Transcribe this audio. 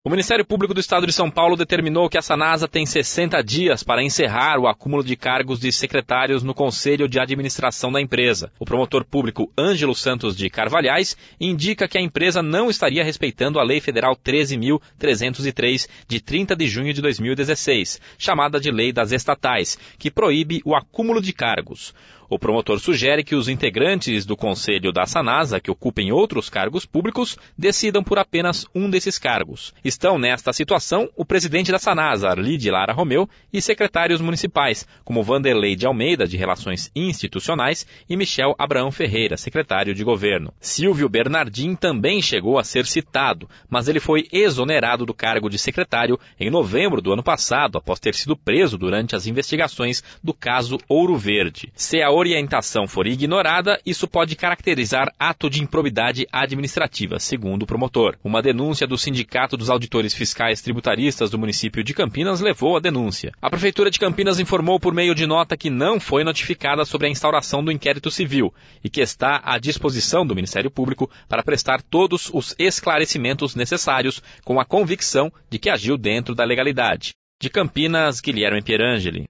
O Ministério Público do Estado de São Paulo determinou que a Sanasa tem 60 dias para encerrar o acúmulo de cargos de secretários no Conselho de Administração da empresa. O promotor público Ângelo Santos de Carvalhais indica que a empresa não estaria respeitando a Lei Federal 13.303, de 30 de junho de 2016, chamada de Lei das Estatais, que proíbe o acúmulo de cargos. O promotor sugere que os integrantes do Conselho da Sanasa, que ocupem outros cargos públicos, decidam por apenas um desses cargos. Estão nesta situação o presidente da Sanasa, Arlide Lara Romeu, e secretários municipais, como Vanderlei de Almeida, de Relações Institucionais, e Michel Abraão Ferreira, secretário de Governo. Silvio Bernardim também chegou a ser citado, mas ele foi exonerado do cargo de secretário em novembro do ano passado, após ter sido preso durante as investigações do caso Ouro Verde. Se a orientação for ignorada, isso pode caracterizar ato de improbidade administrativa, segundo o promotor. Uma denúncia do Sindicato dos Auditores Fiscais Tributaristas do município de Campinas levou a denúncia. A Prefeitura de Campinas informou por meio de nota que não foi notificada sobre a instauração do inquérito civil e que está à disposição do Ministério Público para prestar todos os esclarecimentos necessários, com a convicção de que agiu dentro da legalidade. De Campinas, Guilherme Pierangeli.